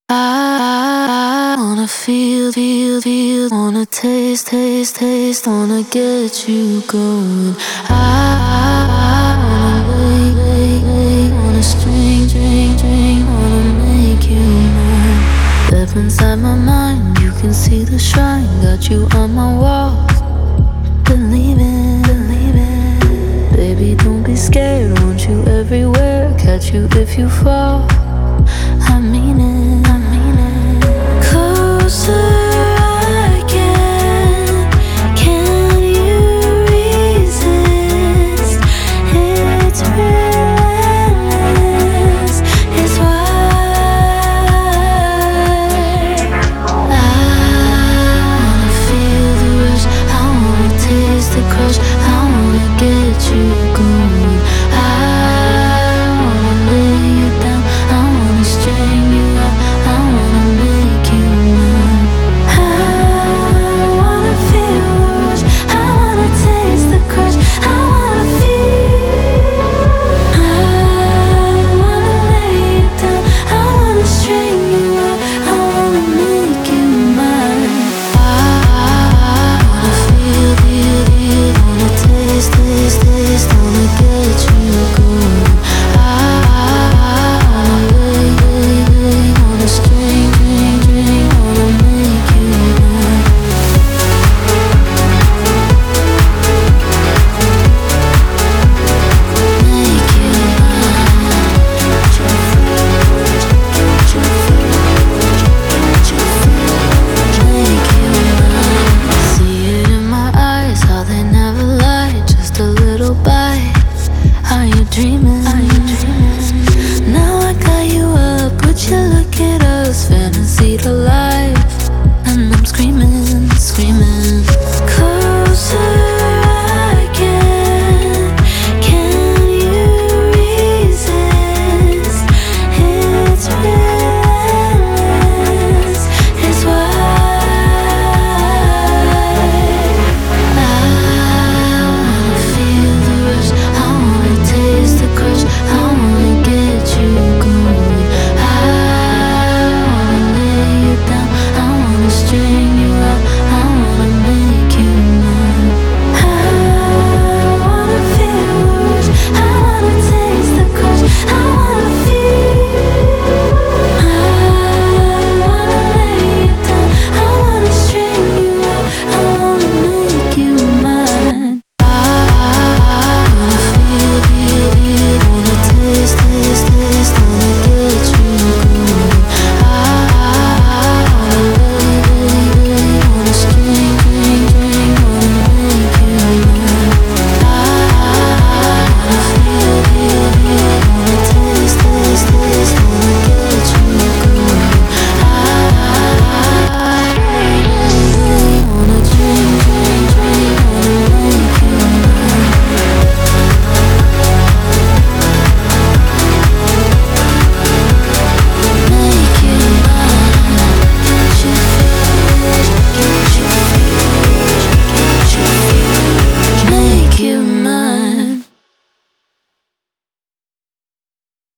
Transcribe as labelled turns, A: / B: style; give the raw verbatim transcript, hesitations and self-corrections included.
A: I wanna feel, feel, feel, wanna taste, taste, taste, wanna get you going. I wanna wait, wait, wait, wanna string, string, string, wanna make you mine. Step inside my mind, you can see the shrine, got you on my walls. Believe it, believe it. Baby, don't be scared, want you everywhere, catch you if you fall.